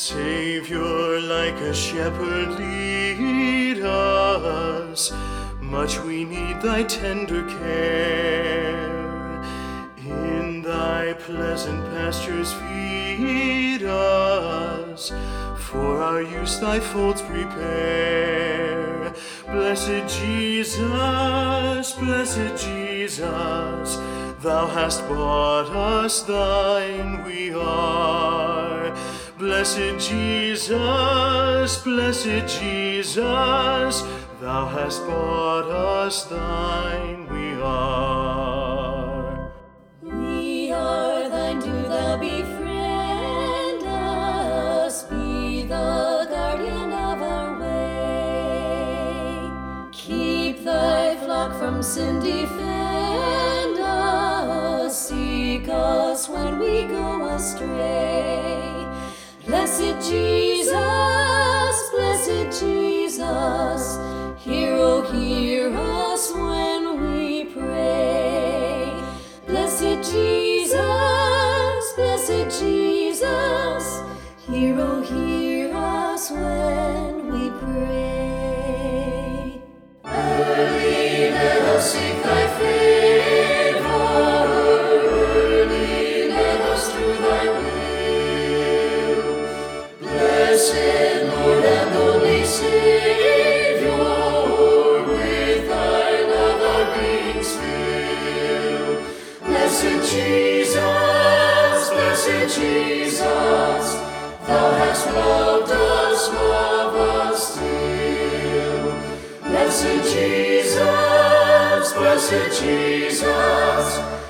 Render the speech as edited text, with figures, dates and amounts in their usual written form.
Savior, like a shepherd, lead us. Much we need thy tender care. In thy pleasant pastures feed us. For our use thy folds prepare. Blessed Jesus, thou hast bought us, thine we are. Blessed Jesus, thou hast bought us, thine we are. We are thine, do thou befriend us, be the guardian of our way. Keep thy flock from sin, defend us, seek us when we go astray. Blessed Jesus, hear, oh hear us when we pray. Blessed Jesus, hear, oh hear us when we pray. Early let us seek thy favor, early let us do thy will. Blessed Lord and only Savior, with thy love our beings fill. Blessed Jesus, thou hast loved us, love us still. Blessed Jesus,